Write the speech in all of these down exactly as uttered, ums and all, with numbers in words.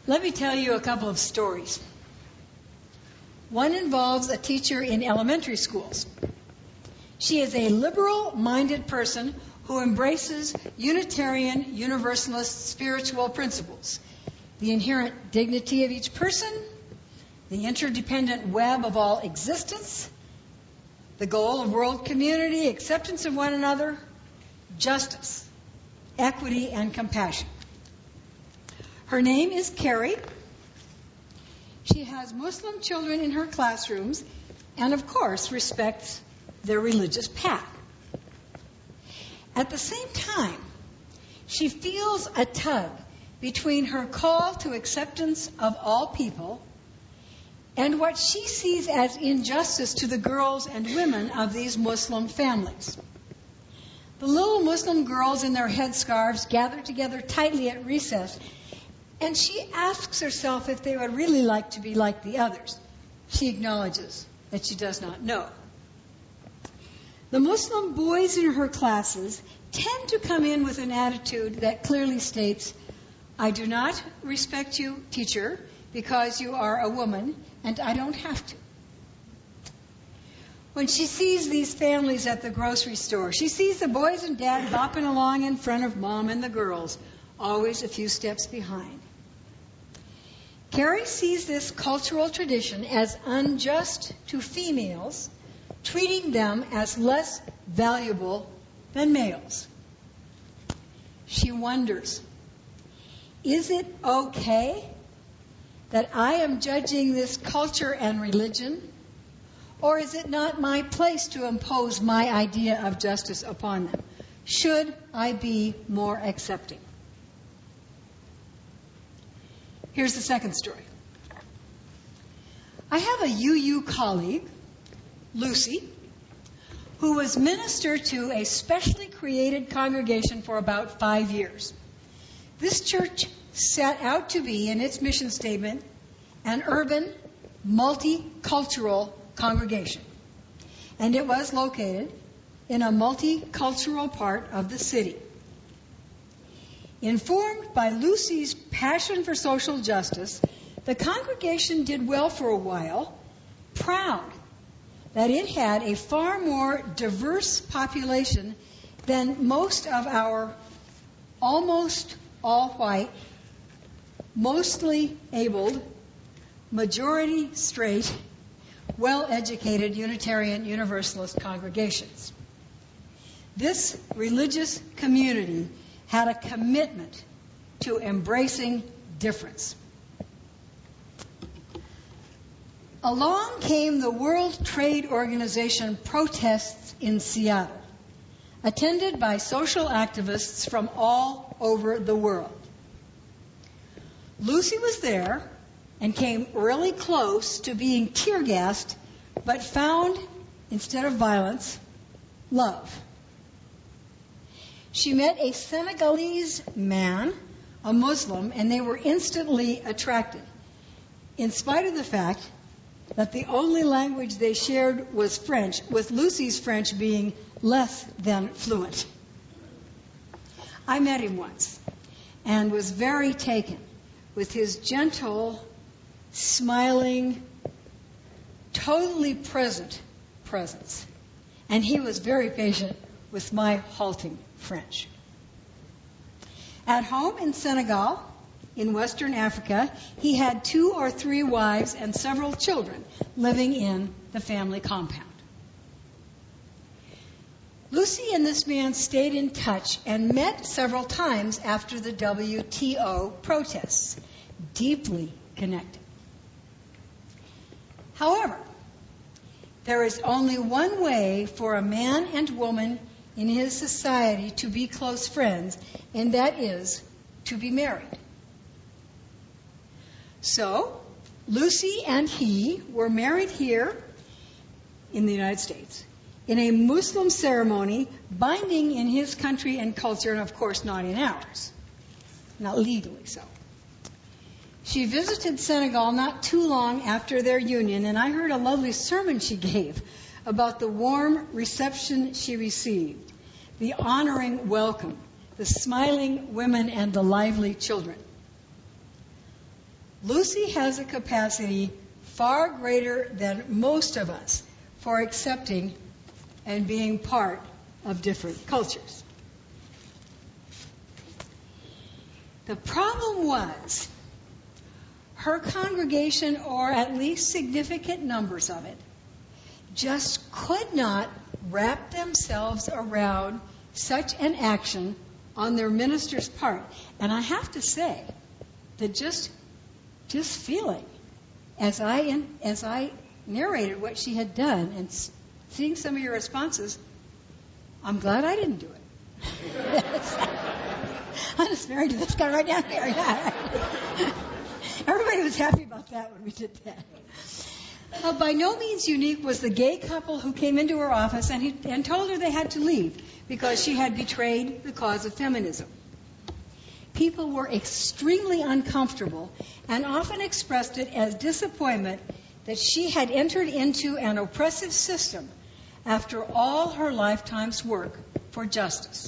Let me tell you a couple of stories. One involves a teacher in elementary schools. She is a liberal-minded person who embraces Unitarian Universalist spiritual principles, the inherent dignity of each person, the interdependent web of all existence, the goal of world community, acceptance of one another, justice, equity, and compassion. Her name is Carrie. She has Muslim children in her classrooms and, of course, respects their religious path. At the same time, she feels a tug between her call to acceptance of all people and what she sees as injustice to the girls and women of these Muslim families. The little Muslim girls in their headscarves gather together tightly at recess, and she asks herself if they would really like to be like the others. She acknowledges that she does not know. The Muslim boys in her classes tend to come in with an attitude that clearly states, I do not respect you, teacher, because you are a woman, and I don't have to. When she sees these families at the grocery store, she sees the boys and dad bopping along in front of mom and the girls, always a few steps behind. Carrie sees this cultural tradition as unjust to females, treating them as less valuable than males. She wonders, is it okay that I am judging this culture and religion, or is it not my place to impose my idea of justice upon them? Should I be more accepting? Here's the second story. I have a U U colleague, Lucy, who was minister to a specially created congregation for about five years. This church set out to be, in its mission statement, an urban, multicultural congregation. And it was located in a multicultural part of the city. Informed by Lucy's passion for social justice, the congregation did well for a while, proud that it had a far more diverse population than most of our almost all-white, mostly abled, majority straight, well-educated Unitarian Universalist congregations. This religious community had a commitment to embracing difference. Along came the World Trade Organization protests in Seattle, attended by social activists from all over the world. Lucy was there and came really close to being tear-gassed, but found, instead of violence, love. She met a Senegalese man, a Muslim, and they were instantly attracted, in spite of the fact that the only language they shared was French, with Lucy's French being less than fluent. I met him once and was very taken with his gentle, smiling, totally present presence. And he was very patient with my halting French. At home in Senegal, in Western Africa, he had two or three wives and several children living in the family compound. Lucy and this man stayed in touch and met several times after the W T O protests, deeply connected. However, there is only one way for a man and woman in his society to be close friends, and that is to be married. So, Lucy and he were married here in the United States in a Muslim ceremony, binding in his country and culture, and of course not in ours. Not legally so. She visited Senegal not too long after their union, and I heard a lovely sermon she gave about the warm reception she received, the honoring welcome, the smiling women, and the lively children. Lucy has a capacity far greater than most of us for accepting and being part of different cultures. The problem was her congregation, or at least significant numbers of it, just could not wrap themselves around such an action on their minister's part. And I have to say that just just feeling as I as I narrated what she had done and seeing some of your responses, I'm glad I didn't do it. I'm just married to this guy right down here. Yeah. Everybody was happy about that when we did that. Uh, by no means unique was the gay couple who came into her office and, he, and told her they had to leave because she had betrayed the cause of feminism. People were extremely uncomfortable and often expressed it as disappointment that she had entered into an oppressive system after all her lifetime's work for justice.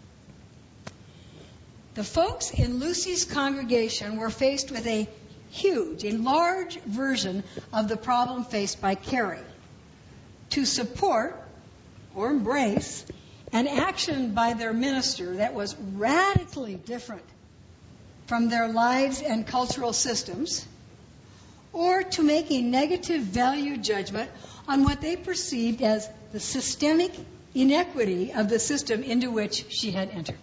The folks in Lucy's congregation were faced with a huge, a large version of the problem faced by Carrie. To support or embrace an action by their minister that was radically different from their lives and cultural systems, or to make a negative value judgment on what they perceived as the systemic inequity of the system into which she had entered.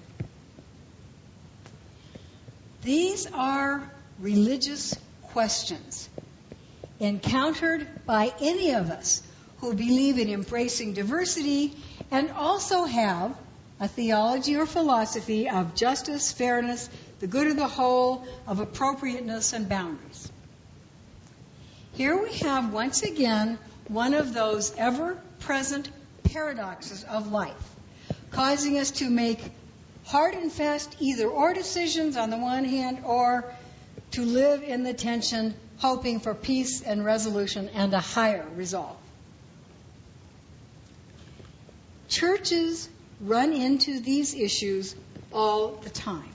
These are religious questions encountered by any of us who believe in embracing diversity and also have a theology or philosophy of justice, fairness, the good of the whole, of appropriateness and boundaries. Here we have once again one of those ever-present paradoxes of life, causing us to make hard and fast either-or decisions on the one hand, or to live in the tension, hoping for peace and resolution and a higher resolve. Churches run into these issues all the time.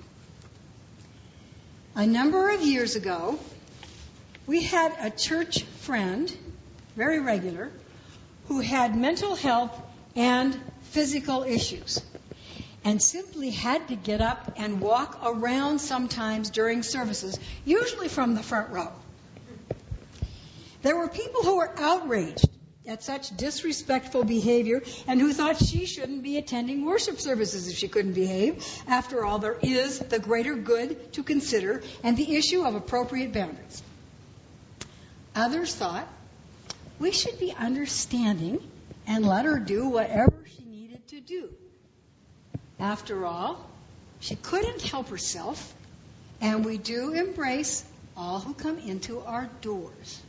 A number of years ago, we had a church friend, very regular, who had mental health and physical issues, and simply had to get up and walk around sometimes during services, usually from the front row. There were people who were outraged at such disrespectful behavior and who thought she shouldn't be attending worship services if she couldn't behave. After all, there is the greater good to consider and the issue of appropriate boundaries. Others thought we should be understanding and let her do whatever she needed to do. After all, she couldn't help herself, and we do embrace all who come into our doors.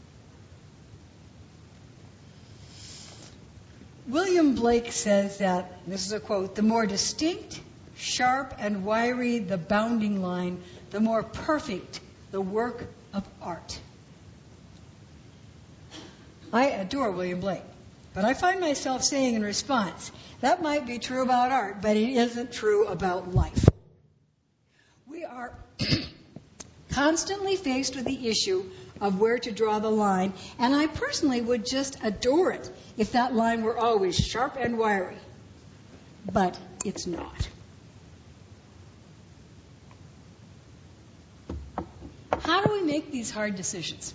William Blake says that, this is a quote, the more distinct, sharp, and wiry the bounding line, the more perfect the work of art. I adore William Blake, but I find myself saying in response, that might be true about art, but it isn't true about life. We are constantly faced with the issue of where to draw the line, and I personally would just adore it if that line were always sharp and wiry. But it's not. How do we make these hard decisions?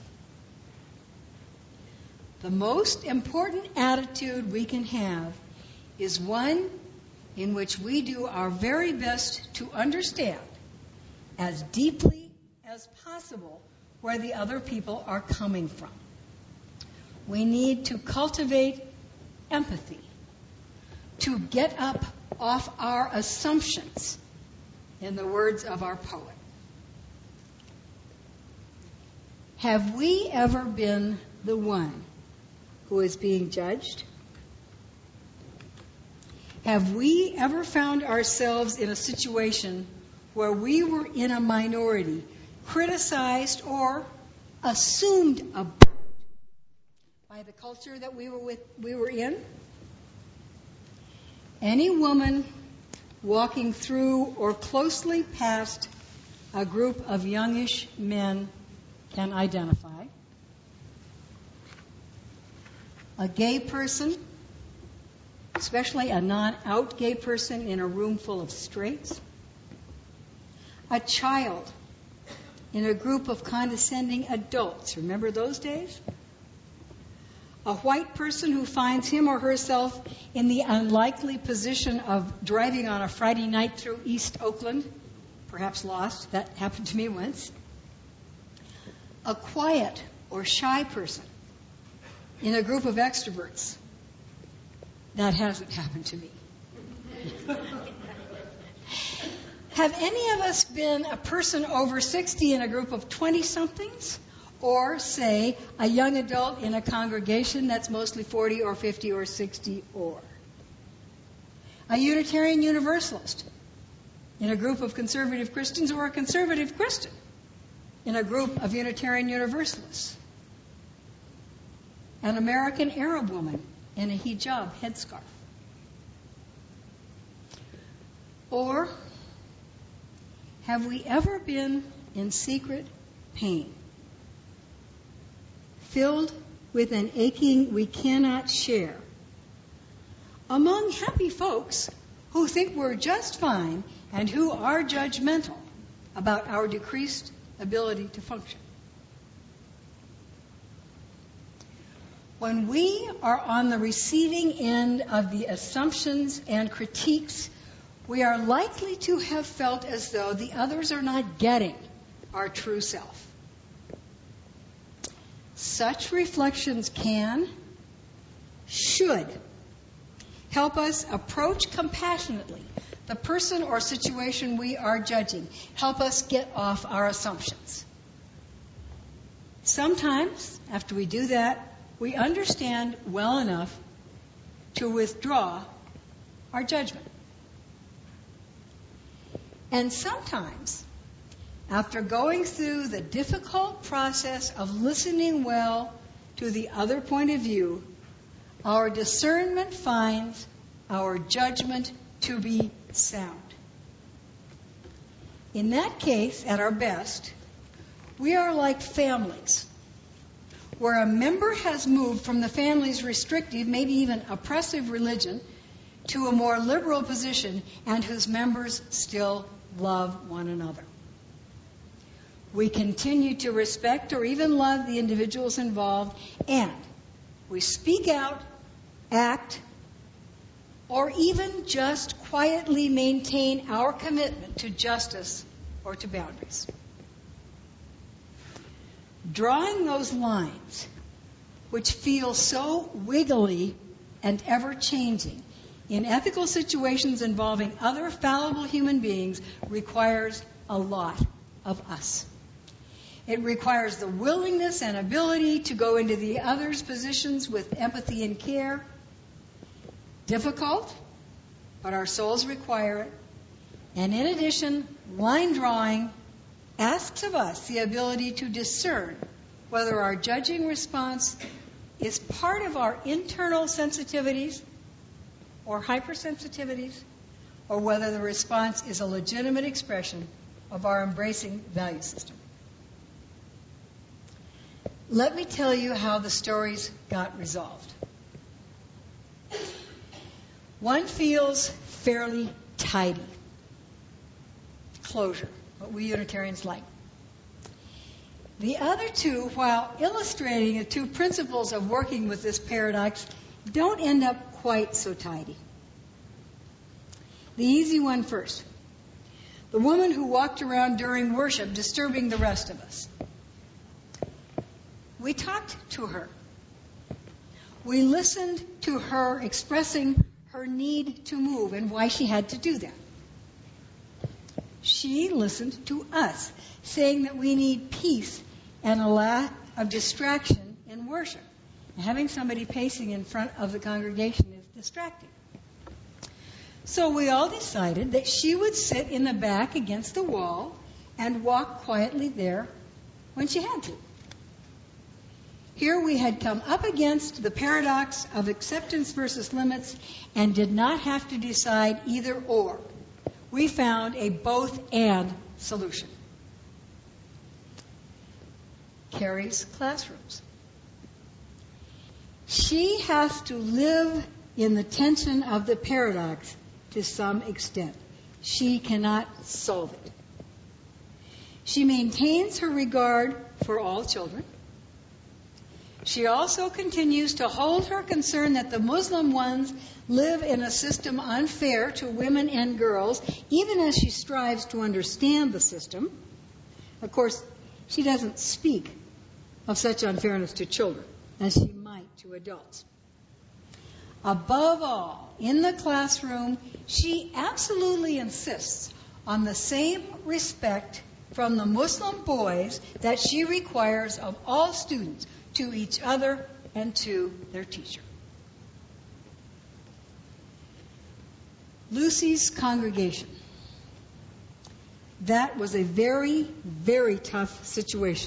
The most important attitude we can have is one in which we do our very best to understand as deeply as possible where the other people are coming from. We need to cultivate empathy, to get up off our assumptions, in the words of our poet. Have we ever been the one who is being judged? Have we ever found ourselves in a situation where we were in a minority, criticized or assumed about by the culture that we were with, we were in? Any woman walking through or closely past a group of youngish men can identify. A gay person, especially a non-out gay person in a room full of straights. A child in a group of condescending adults. Remember those days? A white person who finds him or herself in the unlikely position of driving on a Friday night through East Oakland, perhaps lost. That happened to me once. A quiet or shy person in a group of extroverts. That hasn't happened to me. Have any of us been a person over sixty in a group of twenty-somethings? Or, say, a young adult in a congregation that's mostly forty or fifty or sixty or? A Unitarian Universalist in a group of conservative Christians, or a conservative Christian in a group of Unitarian Universalists? An American Arab woman in a hijab headscarf? Or have we ever been in secret pain, filled with an aching we cannot share, among happy folks who think we're just fine and who are judgmental about our decreased ability to function? When we are on the receiving end of the assumptions and critiques, we are likely to have felt as though the others are not getting our true self. Such reflections can, should, help us approach compassionately the person or situation we are judging, help us get off our assumptions. Sometimes, after we do that, we understand well enough to withdraw our judgment. And sometimes, after going through the difficult process of listening well to the other point of view, our discernment finds our judgment to be sound. In that case, at our best, we are like families, where a member has moved from the family's restrictive, maybe even oppressive religion to a more liberal position, and whose members still love one another. We continue to respect or even love the individuals involved, and we speak out, act, or even just quietly maintain our commitment to justice or to boundaries. Drawing those lines, which feel so wiggly and ever-changing, in ethical situations involving other fallible human beings, requires a lot of us. It requires the willingness and ability to go into the other's positions with empathy and care. Difficult, but our souls require it. And in addition, line drawing asks of us the ability to discern whether our judging response is part of our internal sensitivities or hypersensitivities, or whether the response is a legitimate expression of our embracing value system. Let me tell you how the stories got resolved. One feels fairly tidy. Closure, what we Unitarians like. The other two, while illustrating the two principles of working with this paradox, don't end up quite so tidy. The easy one first. The woman who walked around during worship disturbing the rest of us. We talked to her. We listened to her expressing her need to move and why she had to do that. She listened to us, saying that we need peace and a lack of distraction in worship. And having somebody pacing in front of the congregation is distracting. So we all decided that she would sit in the back against the wall and walk quietly there when she had to. Here we had come up against the paradox of acceptance versus limits and did not have to decide either or. We found a both and solution. Carrie's classrooms. She has to live in the tension of the paradox to some extent. She cannot solve it. She maintains her regard for all children. She also continues to hold her concern that the Muslim ones live in a system unfair to women and girls, even as she strives to understand the system. Of course, she doesn't speak of such unfairness to children as she might to adults. Above all, in the classroom, she absolutely insists on the same respect from the Muslim boys that she requires of all students, to each other and to their teacher. Lucy's congregation. That was a very, very tough situation.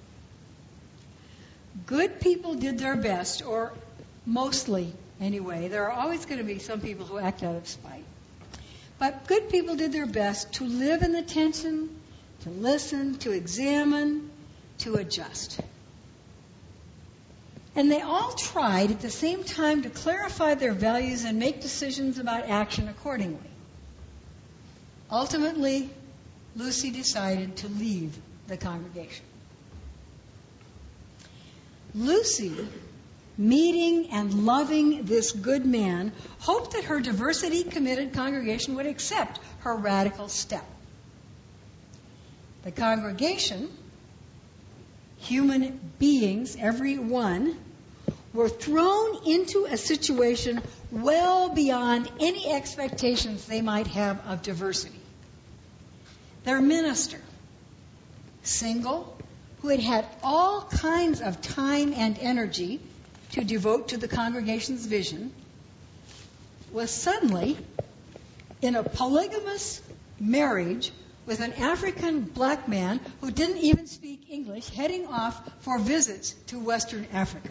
Good people did their best, or mostly anyway. There are always going to be some people who act out of spite. But good people did their best to live in the tension, to listen, to examine, to adjust. And they all tried at the same time to clarify their values and make decisions about action accordingly. Ultimately, Lucy decided to leave the congregation. Lucy, meeting and loving this good man, hoped that her diversity-committed congregation would accept her radical step. The congregation, human beings, every one, were thrown into a situation well beyond any expectations they might have of diversity. Their minister, single, who had had all kinds of time and energy to devote to the congregation's vision, was suddenly in a polygamous marriage with an African black man who didn't even speak English, heading off for visits to Western Africa.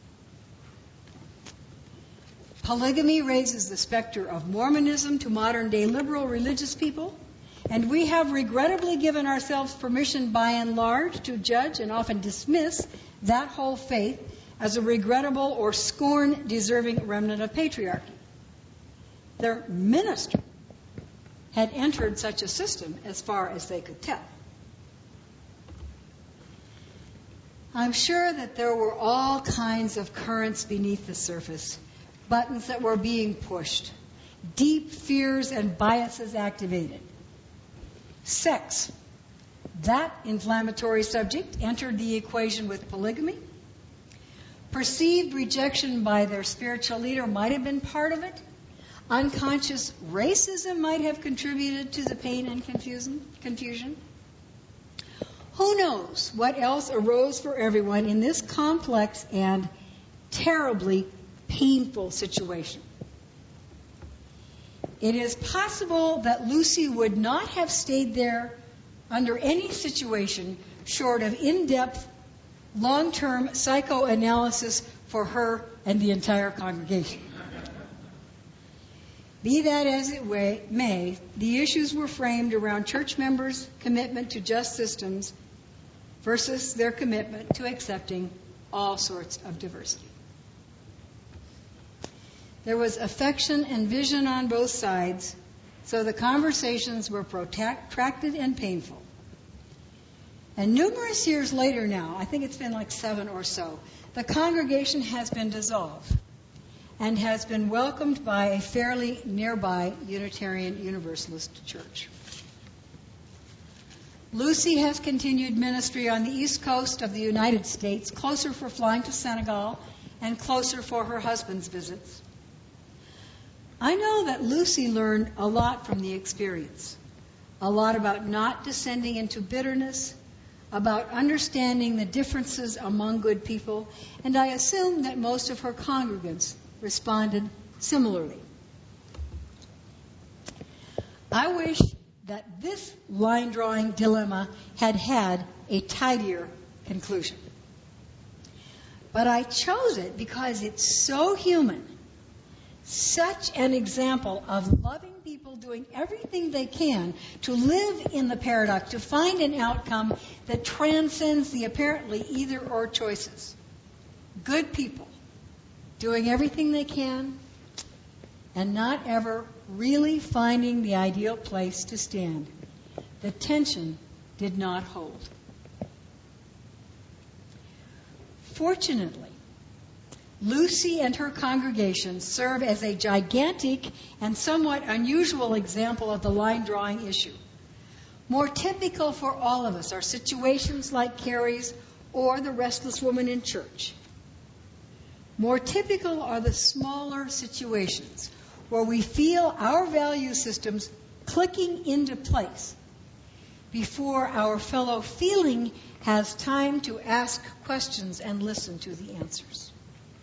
Polygamy raises the specter of Mormonism to modern-day liberal religious people, and we have regrettably given ourselves permission by and large to judge and often dismiss that whole faith as a regrettable or scorn-deserving remnant of patriarchy. Their minister had entered such a system as far as they could tell. I'm sure that there were all kinds of currents beneath the surface, buttons that were being pushed, deep fears and biases activated. Sex, that inflammatory subject, entered the equation with polygamy. Perceived rejection by their spiritual leader might have been part of it. Unconscious racism might have contributed to the pain and confusion. confusion. Who knows what else arose for everyone in this complex and terribly painful situation. It is possible that Lucy would not have stayed there under any situation short of in-depth, long-term psychoanalysis for her and the entire congregation. Be that as it may, the issues were framed around church members' commitment to just systems versus their commitment to accepting all sorts of diversity. There was affection and vision on both sides, so the conversations were protracted and painful. And numerous years later now, I think it's been like seven or so, the congregation has been dissolved and has been welcomed by a fairly nearby Unitarian Universalist church. Lucy has continued ministry on the east coast of the United States, closer for flying to Senegal and closer for her husband's visits. I know that Lucy learned a lot from the experience, a lot about not descending into bitterness, about understanding the differences among good people, and I assume that most of her congregants responded similarly. I wish that this line-drawing dilemma had had a tidier conclusion. But I chose it because it's so human, such an example of loving people doing everything they can to live in the paradox, to find an outcome that transcends the apparently either-or choices. Good people doing everything they can and not ever really finding the ideal place to stand. The tension did not hold. Fortunately, Lucy and her congregation serve as a gigantic and somewhat unusual example of the line drawing issue. More typical for all of us are situations like Carrie's or the restless woman in church. More typical are the smaller situations where we feel our value systems clicking into place before our fellow feeling has time to ask questions and listen to the answers.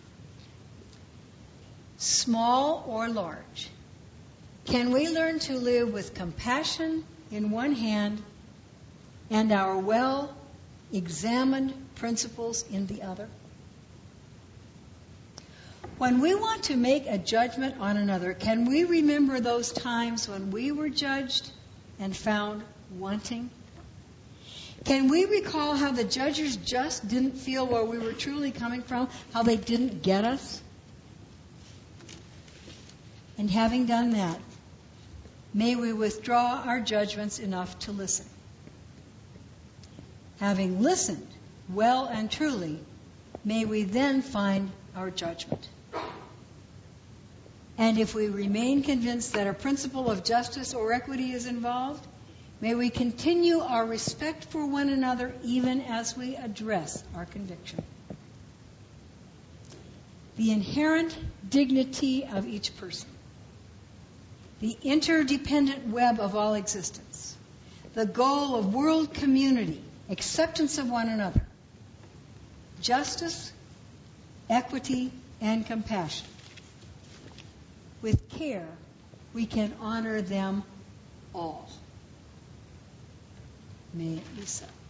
Small or large, can we learn to live with compassion in one hand and our well-examined principles in the other? When we want to make a judgment on another, can we remember those times when we were judged and found wanting? Can we recall how the judges just didn't feel where we were truly coming from, how they didn't get us? And having done that, may we withdraw our judgments enough to listen. Having listened well and truly, may we then find our judgment. And if we remain convinced that a principle of justice or equity is involved, may we continue our respect for one another even as we address our conviction. The inherent dignity of each person, the interdependent web of all existence, the goal of world community, acceptance of one another, justice, equity, and compassion. With care, we can honor them all. May it be so.